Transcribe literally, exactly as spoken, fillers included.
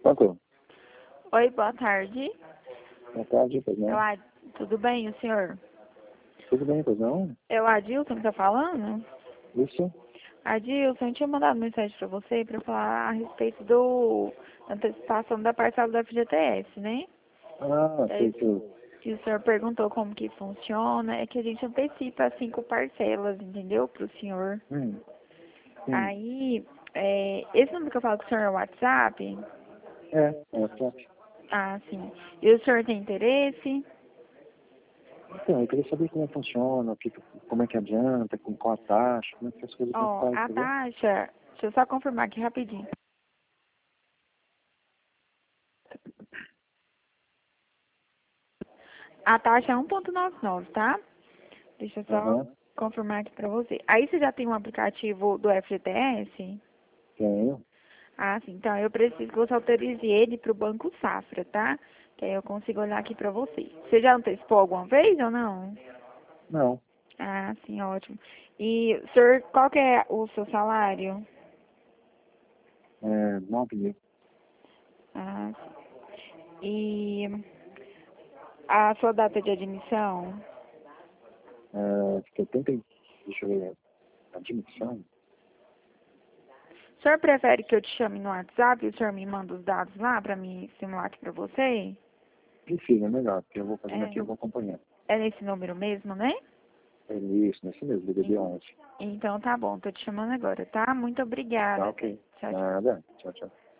Quanto? Oi, boa tarde. Boa tarde, pois Eu, não? Ad- Tudo bem, o senhor? Tudo bem, pois não? É o Adilson que tá falando? Isso? Adilson, eu tinha mandado mensagem pra você pra falar a respeito do da antecipação da parcela do F G T S, né? Ah, E sei, aí, sei. que o senhor perguntou como que funciona, é que a gente antecipa cinco parcelas, entendeu? Pro senhor. Hum, sim. Aí, é, esse número que eu falo com o senhor é o WhatsApp? É, é, top. Ah, sim. E o senhor tem interesse? Então, eu queria saber como funciona, o que, como é que adianta, com qual a taxa, como é que as coisas vão Ó, ficar, a entendeu? taxa, deixa eu só confirmar aqui rapidinho. A taxa é um ponto noventa e nove, tá? Deixa eu só Aham, confirmar aqui pra você. Aí você já tem um aplicativo do F G T S? tenho. Ah, sim. Então eu preciso que você autorize ele pro Banco Safra, tá? Que aí eu consigo olhar aqui pra você. Você já antecipou alguma vez ou não? Não, Ah, sim, ótimo. E, senhor, qual que é o seu salário? é, não pedi. Ah, sim. E a sua data de admissão? É, setenta, e- deixa eu ver, admissão? O senhor prefere que eu te chame no WhatsApp e o senhor me manda os dados lá pra mim simular aqui pra você? Prefiro, é melhor, porque eu vou fazendo É, aqui, eu vou acompanhando. é nesse número mesmo, né? É isso, nesse mesmo, D D D En- onze. Então tá bom, tô te chamando agora, tá? Muito Tá obrigada. ok. Tchau, tchau. Nada, tchau, tchau.